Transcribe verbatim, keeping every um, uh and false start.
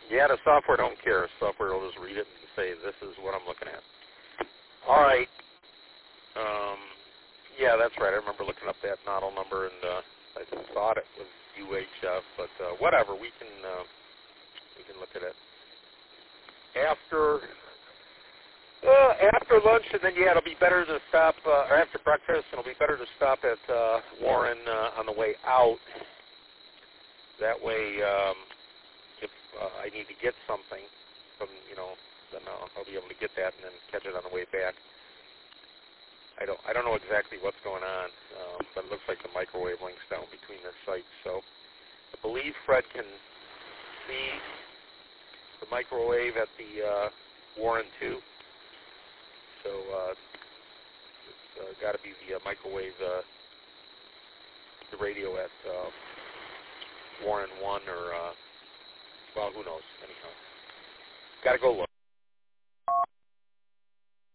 Yeah, the software don't care. Software will just read it and say, this is what I'm looking at. All right. Um, yeah, that's right. I remember looking up that model number, and uh, I thought it was U H F, but uh, whatever. We can uh, we can look at it after uh, after lunch, and then yeah, it'll be better to stop, uh, or after breakfast, and it'll be better to stop at uh, Warren uh, on the way out. That way, um, if uh, I need to get something from, you know, then I'll, I'll be able to get that and then catch it on the way back. I don't I don't know exactly what's going on, um, but it looks like the microwave link's down between the sites. So I believe Fred can see the microwave at the uh, Warren two. So uh, it's uh, got to be the uh, microwave, uh, the radio at uh, Warren one, or, uh, well, who knows, anyhow. Got to go look.